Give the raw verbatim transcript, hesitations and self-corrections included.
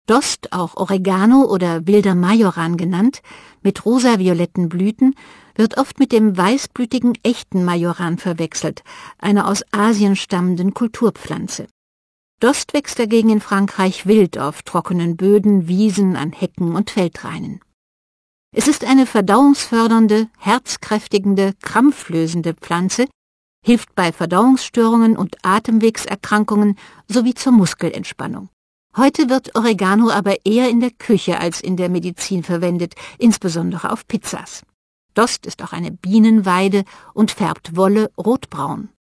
Dost, auch Oregano oder wilder Majoran genannt, mit rosa-violetten Blüten, wird oft mit dem weißblütigen echten Majoran verwechselt, einer aus Asien stammenden Kulturpflanze. Dost wächst dagegen in Frankreich wild auf trockenen Böden, Wiesen, an Hecken und Feldrainen. Es ist eine verdauungsfördernde, herzkräftigende, krampflösende Pflanze, hilft bei Verdauungsstörungen und Atemwegserkrankungen sowie zur Muskelentspannung. Heute wird Oregano aber eher in der Küche als in der Medizin verwendet, insbesondere auf Pizzas. Dost ist auch eine Bienenweide und färbt Wolle rotbraun.